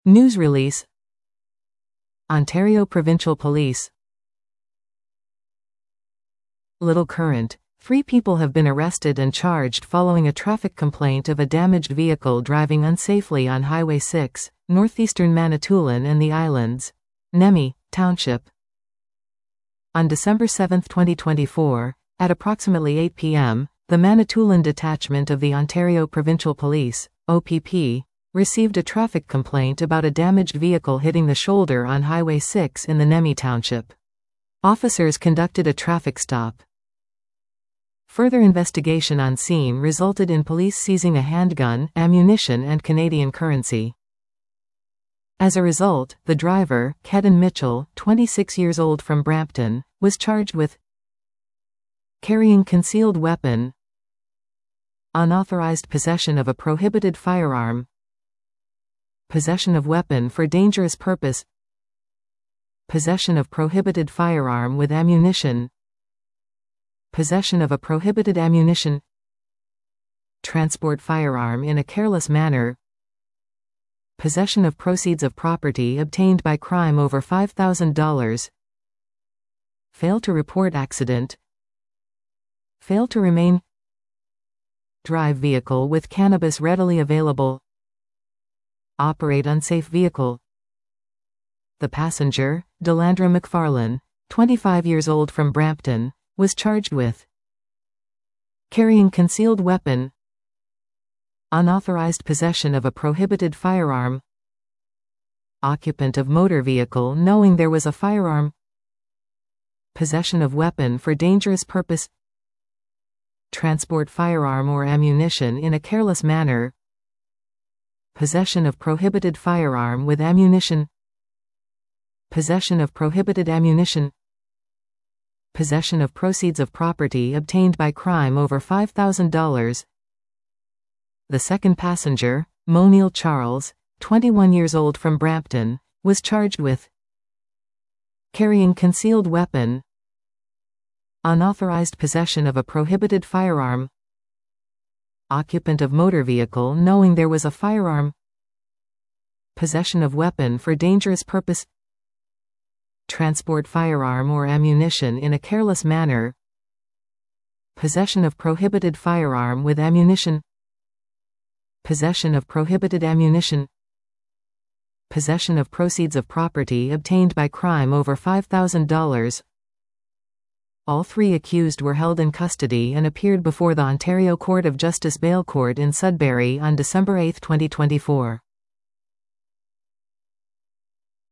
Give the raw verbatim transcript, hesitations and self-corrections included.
News release. Ontario Provincial Police. Little Current. Three people have been arrested and charged following a traffic complaint of a damaged vehicle driving unsafely on Highway six, northeastern Manitoulin and the Islands. Nemi Township. On December seventh twenty twenty-four, at approximately eight p m, the Manitoulin Detachment of the Ontario Provincial Police, O P P, received a traffic complaint about a damaged vehicle hitting the shoulder on Highway six in the Nemi Township. Officers conducted a traffic stop. Further investigation on scene resulted in police seizing a handgun, ammunition and Canadian currency. As a result, the driver, Kedon Mitchell, twenty-six years old from Brampton, was charged with carrying concealed weapon, unauthorized possession of a prohibited firearm, possession of weapon for dangerous purpose, possession of prohibited firearm with ammunition, possession of a prohibited ammunition, transport firearm in a careless manner, possession of proceeds of property obtained by crime over five thousand dollars, fail to report accident, fail to remain, drive vehicle with cannabis readily available, operate unsafe vehicle. The passenger, Delandra McFarlane, twenty-five years old from Brampton, was charged with carrying concealed weapon, unauthorized possession of a prohibited firearm, occupant of motor vehicle knowing there was a firearm, possession of weapon for dangerous purpose, transport firearm or ammunition in a careless manner, possession of prohibited firearm with ammunition, possession of prohibited ammunition, possession of proceeds of property obtained by crime over five thousand dollars. The second passenger, Moniel Charles, twenty-one years old from Brampton, was charged with carrying concealed weapon, unauthorized possession of a prohibited firearm, occupant of motor vehicle knowing there was a firearm, possession of weapon for dangerous purpose, transport firearm or ammunition in a careless manner, possession of prohibited firearm with ammunition, possession of prohibited ammunition, possession of proceeds of property obtained by crime over five thousand dollars. All three accused were held in custody and appeared before the Ontario Court of Justice Bail Court in Sudbury on December eighth twenty twenty-four.